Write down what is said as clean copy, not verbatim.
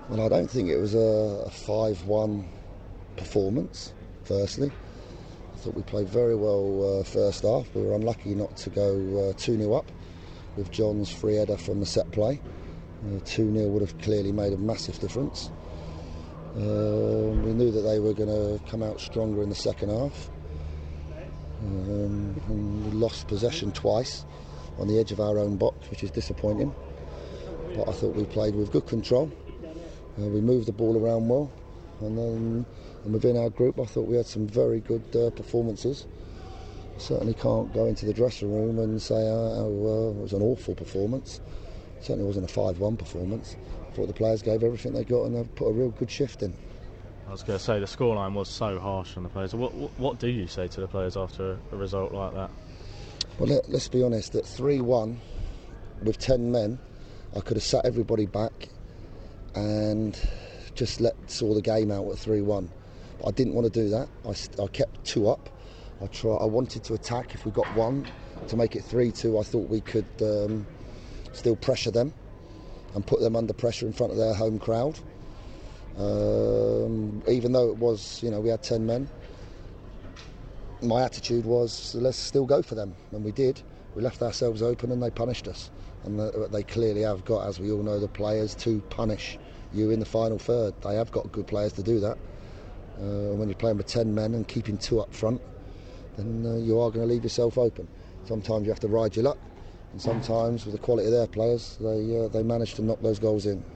Well, I don't think it was a 5-1 performance, firstly. I thought we played very well first half. We were unlucky not to go 2-0 up with John's free header from the set play. 2-0 would have clearly made a massive difference. We knew that they were going to come out stronger in the second half. And we lost possession twice on the edge of our own box, which is disappointing. But I thought we played with good control. We moved the ball around well, and within our group I thought we had some very good performances. Certainly can't go into the dressing room and say it was an awful performance. Certainly wasn't a 5-1 performance. I thought the players gave everything they got and they put a real good shift in. I was going to say the scoreline was so harsh on the players. What do you say to the players after a result like that? Well, let's be honest, at 3-1 with 10 men, I could have sat everybody back and just saw the game out at 3-1. But I didn't want to do that. I kept 2 up. I wanted to attack. If we got 1 to make it 3-2, I thought we could still pressure them and put them under pressure in front of their home crowd. Even though it was, we had 10 men, my attitude was, let's still go for them. And we did. We left ourselves open and they punished us. And they clearly have got, as we all know, the players to punish you in the final third. They have got good players to do that. When you're playing with 10 men and keeping 2 up front, then you are going to leave yourself open. Sometimes you have to ride your luck, and sometimes with the quality of their players, they manage to knock those goals in.